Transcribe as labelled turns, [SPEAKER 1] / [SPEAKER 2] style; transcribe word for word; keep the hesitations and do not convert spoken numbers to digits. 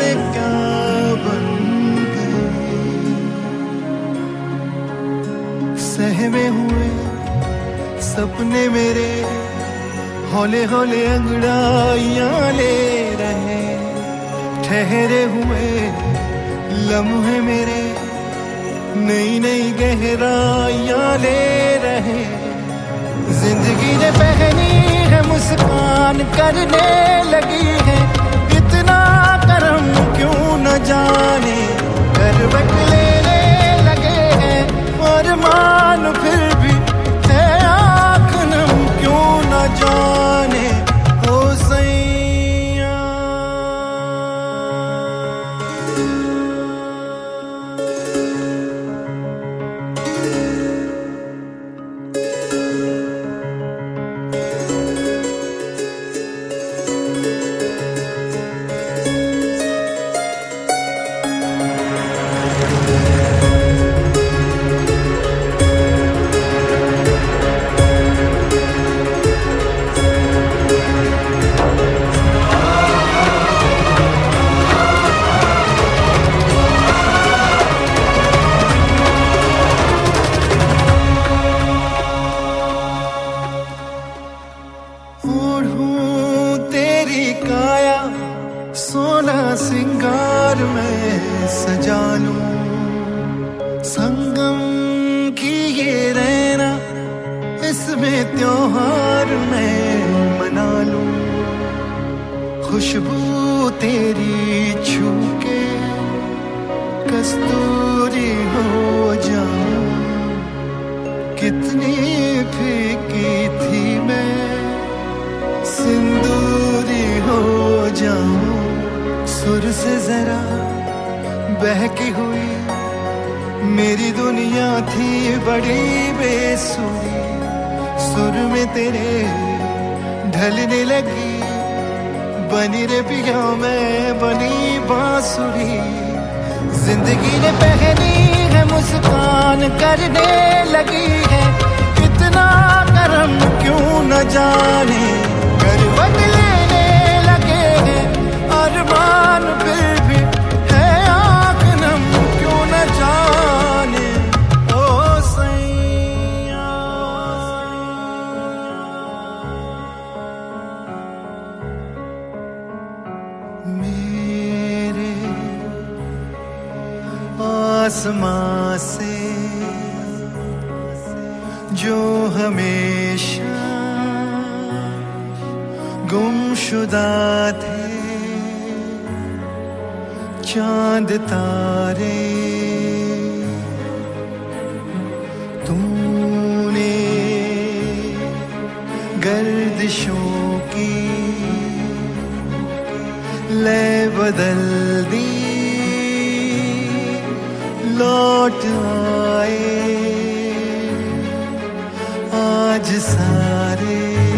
[SPEAKER 1] क्या बन गए। सहमे हुए सपने मेरे हौले हौले अंगड़ाइयां ले रहे। ठहरे हुए लम्हे मेरे नई नई गहराइयां ले रहे। जिंदगी ने पहनी है मुस्कान करने लगी है। इतना करम क्यों न जाने करवट लेने लगे हैं। और मान फिर भी है आँख नम क्यों न जाने हो सैया। ओढ़ूं तेरी काया सोना सिंगार में सजा लूं। संगम की ये रहना इसमें त्योहार में मना लूं। खुशबू तेरी छू के कस्तूरी हो जाऊं। कितनी फीकी थी मैं सिंदूरी हो जाऊं। सुर से जरा बहकी हुई मेरी दुनिया थी बड़ी बेसुरी। सुर में तेरे ढलने लगी बनी रे पिया मैं बनी बांसुरी। जिंदगी ने पहनी है मुस्कान करने लगी है। इतना करम क्यों न जाने करवट लेने लगे हैं। अरमान फिर भी है आँख नम क्यों न जाने ओ सैया। मेरे आसमां से जो हमेशा गुमशुदा थे चांद तारे। तूने गर्दिशों की लय बदल दी। लौट आए आज सारे